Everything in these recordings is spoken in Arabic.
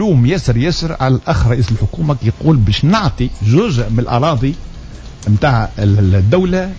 يلوم ياسر على الاخ رئيس الحكومه يقول باش نعطي جزء من الاراضي نتاع الدوله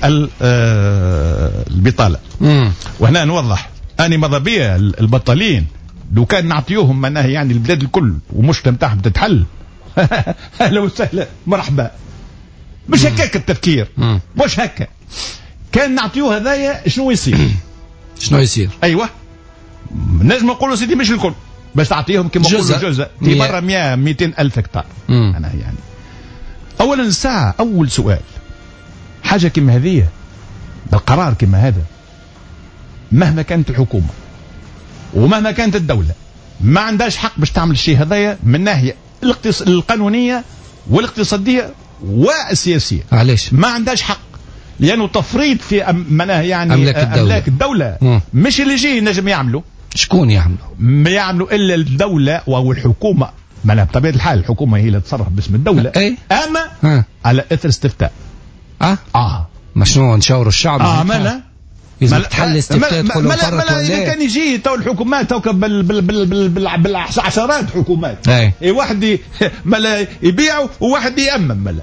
للبطاله. وهنا نوضح اني ماذا بيا البطالين لو كان نعطيوهم معناه يعني البلاد الكل ومشكله نتاعهم تتحل اهلا وسهلا مرحبا. مش هكاك التفكير، مش هكا. كان نعطيوه هذايا شنو يصير؟ شنو يصير؟ ايوه نجم نقولوا سيدي مش الكل، بس تعطيهم كما نقولوا جزء في برا 100 200 الف هكتار. انا يعني اولا الساعه اول سؤال حاجه كما هذه بالقرار كما هذا مهما كانت الحكومه ومهما كانت الدوله ما عندهاش حق باش تعمل الشيء هذايا من ناحيه القانونيه والاقتصاديه والسياسيه. علاش؟ ما عندهاش حق لانه تفريط في معناها يعني املاك الدوله. مش اللي يجي نجم يعملوا. شكون يعملوا؟ ما يعملوا الا الدوله او الحكومه. معناها بطبيعه الحال الحكومه هي اللي تتصرف باسم الدوله. اما على اثر استفتاء. ما شنو نشاوروا الشعب؟ مالا لازم تحل استفتاء تقولوا فرط ولا اذا كان يجي تو الحكومات تو بالعشرات حكومات. اي واحد يبيع وواحد يامم.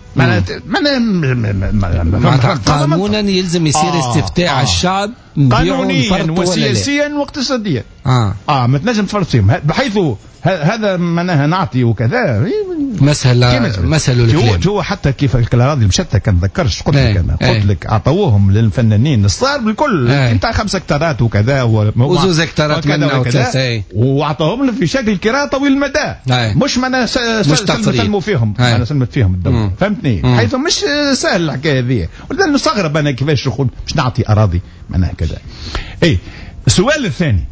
معناتها قانونا يلزم يصير استفتاء على الشعب قانونيا وسياسيا واقتصاديا. ما تنجم تفرط فيهم بحيث هذا معناها نعطي وكذا مسهل الكلام. هو حتى كيف الاراضي المشتى كان ذكرش قلت لك انا قلت لك عطوهم للفنانين الصغار بالكل نتاع 5 هكتارات وكذا وزوز هكتارات منا وثلاثه وعطوهم في شكل كراء طويل المدى. مش معناها سلموا فيهم انا سلمت فيهم الدوله. فهمتني؟ حيث مش سهل الحكايه هذه ولذلك نستغرب انا كيفاش نقول باش نعطي اراضي معناها كذا. السؤال الثاني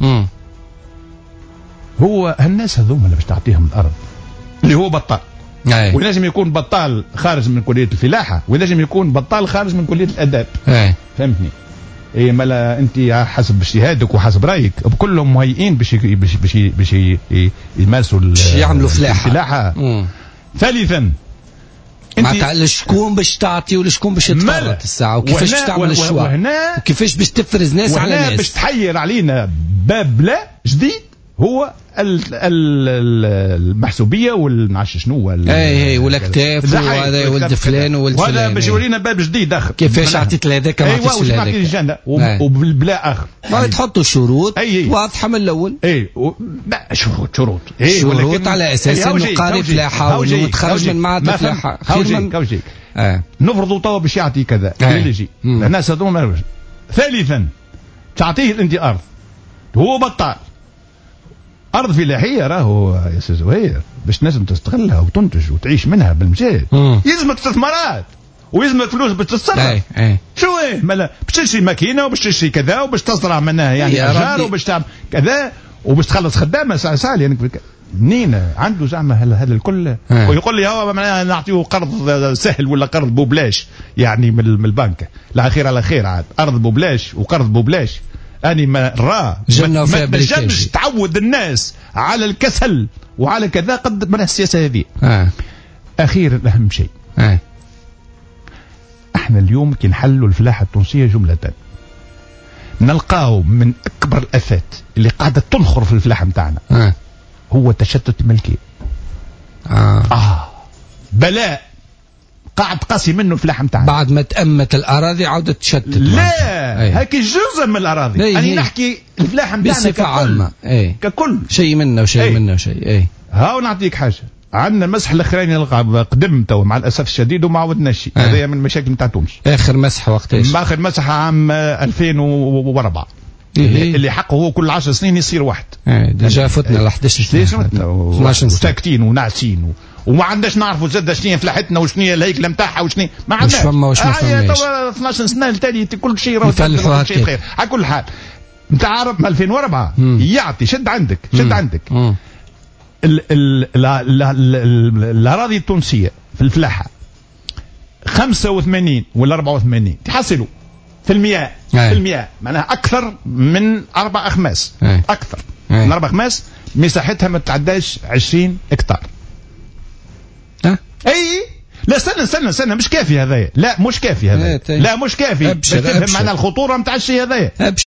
هو الناس هذوما اللي باش تعطيهم الارض اللي هو بطال وينجم يكون بطال خارج من كليه الفلاحه وينجم يكون بطال خارج من كليه الاداب. فهمتني؟ مالا انت حسب اجتهادك وحسب رايك كلهم مهيئين باش يمارسوا يعملوا فلاحه. ثالثا معناتها شكون باش تعطي ولشكون باش تفرط الساعه وكيفاش باش تعمل الشواء وكيفاش باش تفرز ناس على ناس باش تحير علينا باب لا جديد هو المحسوبيه والمعش شنو والاكتاف وهذا ولد فلان وولد فلان وهذا باش يورينا باب جديد اخر كيفاش عطيت لهذاك ما عطيتش لهذاك وبالبلا اخر ما تحطوا شروط واضحه من الاول. شروط على اساس انه قاري فلاحه ومتخرج من معهد الفلاحه نفرضوا توا باش يعطي كذا يجي الناس هذوما. ثالثا تعطيه انت ارض هو بطال أرض فلاحية راهو يا سي زهير باش تنجم تستغلها وتنتج وتعيش منها بالمجال يلزمك استثمارات ويلزمك فلوس باش تتصرف. شو مالا باش تشري ماكينة وباش تشري كذا وباش تزرع منها يعني أشجار وباش تعمل كذا وباش تخلص خدامة ساعة يعني منين عنده زعما هذا الكل ويقول لي هو معناها نعطيه قرض سهل ولا قرض بوبلاش يعني من البنك لا خير على خير عاد أرض بوبلاش وقرض بوبلاش. أني ما نجمش تعود الناس على الكسل وعلى كذا قد من السياسة هذه. أخيرا أهم شيء احنا اليوم كي نحلوا الفلاحة التونسية جملة نلقاو من أكبر الآفات اللي قاعدة تنخر في الفلاحة متاعنا هو تشتت الملكية. بلاء قاعد قاسي منه الفلاحة متاعنا بعد ما تأمت الأراضي عودت تشتت. لا هاكي جزء من الأراضي أنا نحكي الفلاحة متاعنا بصفة عامة ككل شيء منه وشيء منه شيء. هاو نعطيك حاجة عندنا المسح الاخراني قدم تو مع الاسف الشديد وما عودناش هذا من المشاكل نتاع تونس. اخر مسح وقتاش؟ اخر مسح عام 2004 اللي حقه هو كل 10 سنين يصير واحد. ديجا فتنا ل 11 سنه 12 سنه وساكتين وناعسين وما عندناش نعرفوا زاد شنو فلاحتنا وشنو هي الهيكله نتاعها وشنو ما عندناش. واش فما واش ما فماش 12 سنه التالي كل شيء راهو شيء خير. على كل حال انت عارف 2004 يعطي شد عندك الاراضي التونسيه في الفلاحه 85 ولا 84 تحصلوا في المياه معناها اكثر من 4 أخماس اكثر من 4 أخماس مساحتها ما تتعداش 20 هكتار. لا استنى مش كافي هذايا. لا مش كافي هذايا. لا مش كافي باش تفهم معنى الخطوره نتاع الشيء هذايا.